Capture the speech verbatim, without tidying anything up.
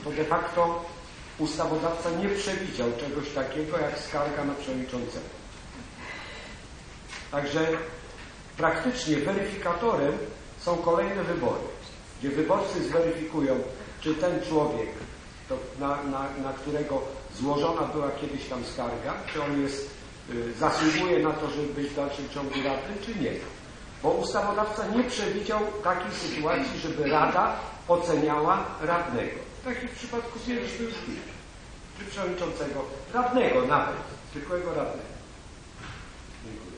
to de facto ustawodawca nie przewidział czegoś takiego jak skarga na przewodniczącego. Także praktycznie weryfikatorem są kolejne wybory, gdzie wyborcy zweryfikują, czy ten człowiek, to na, na, na którego złożona była kiedyś tam skarga, czy on jest, y, zasługuje na to, żeby być w dalszym ciągu radnym, czy nie. Bo ustawodawca nie przewidział takiej sytuacji, żeby Rada oceniała radnego. Tak jak w przypadku mieliśmy już chwilę. Czy przewodniczącego, radnego nawet, zwykłego radnego. Dziękuję.